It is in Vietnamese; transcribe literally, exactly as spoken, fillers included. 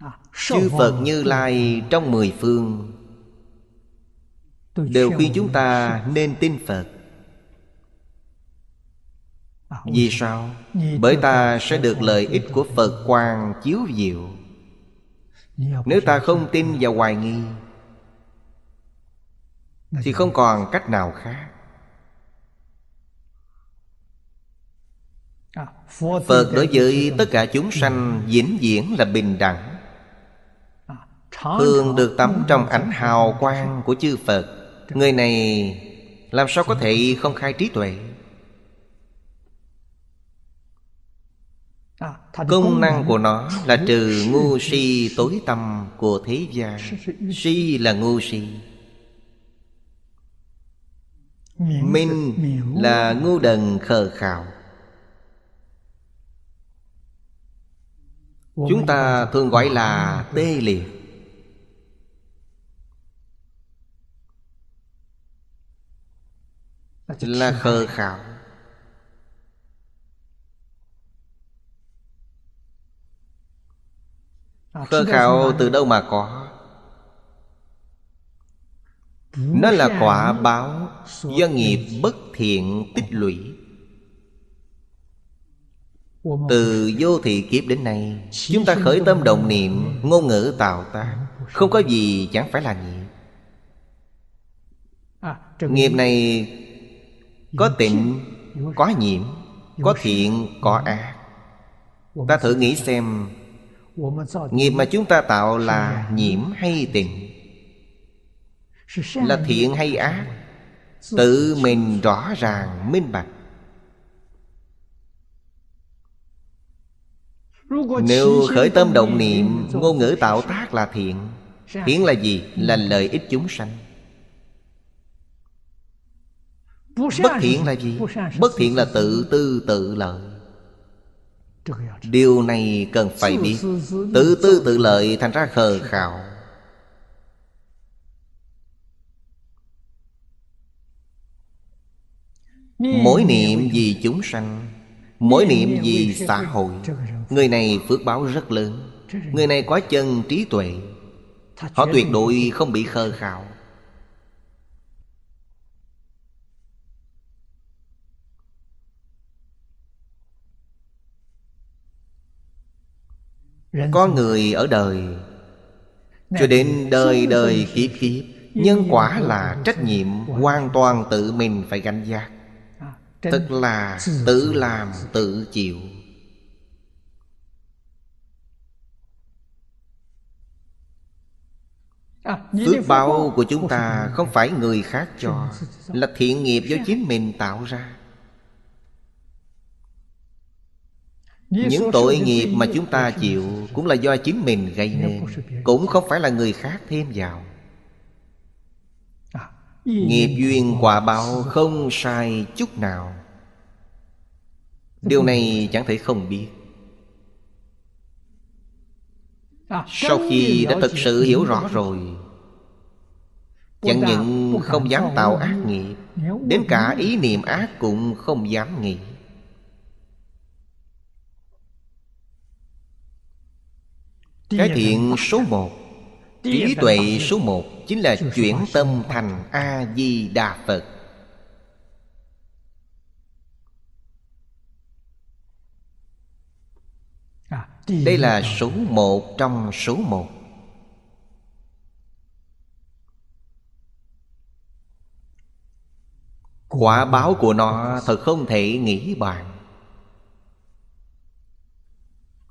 Chư Phật Như Lai trong mười phương đều khuyên chúng ta nên tin Phật. Vì sao? Bởi ta sẽ được lợi ích của Phật quang chiếu diệu. Nếu ta không tin và hoài nghi thì không còn cách nào khác. Phật đối với tất cả chúng sanh vĩnh viễn là bình đẳng, thường được tắm trong ánh hào quang của chư Phật. Người này làm sao có thể không khai trí tuệ? Công năng của nó là trừ ngu si tối tăm của thế gian. Si là ngu si, minh là ngu đần khờ khạo. Chúng ta thường gọi là tê liệt. Là khờ khạo. Khờ khạo từ đâu mà có? Nó là quả báo do nghiệp bất thiện tích lũy. Từ vô thị kiếp đến nay, chúng ta khởi tâm động niệm, ngôn ngữ tạo tác, không có gì chẳng phải là nghiệp. Nghiệp này có tịnh, có nhiễm, có thiện, có ác. Ta thử nghĩ xem, nghiệp mà chúng ta tạo là nhiễm hay tịnh, là thiện hay ác? Tự mình rõ ràng minh bạch. Nếu khởi tâm động niệm, ngôn ngữ tạo tác là thiện, thiện là gì? Là lợi ích chúng sanh. Bất thiện là gì? Bất thiện là tự tư tự lợi. Điều này cần phải biết. Tự tư tự lợi thành ra khờ khạo. Mỗi niệm vì chúng sanh, mỗi niệm vì xã hội, người này phước báo rất lớn. Người này có chân trí tuệ, họ tuyệt đối không bị khờ khạo. Con người ở đời cho đến đời đời kiếp kiếp, nhân quả là trách nhiệm hoàn toàn tự mình phải gánh vác. Thật là tự làm tự chịu. Phước báo của chúng ta không phải người khác cho, là thiện nghiệp do chính mình tạo ra. Những tội nghiệp mà chúng ta chịu cũng là do chính mình gây nên, cũng không phải là người khác thêm vào. Nghiệp duyên quả báo không sai chút nào. Điều này chẳng thể không biết. Sau khi đã thực sự hiểu rõ rồi, chẳng những không dám tạo ác nghiệp, đến cả ý niệm ác cũng không dám nghĩ. Cái thiện số một, trí tuệ số một chính là chuyển tâm thành A-di-đà Phật. Đây là số một trong số một. Quả báo của nó thật không thể nghĩ bàn.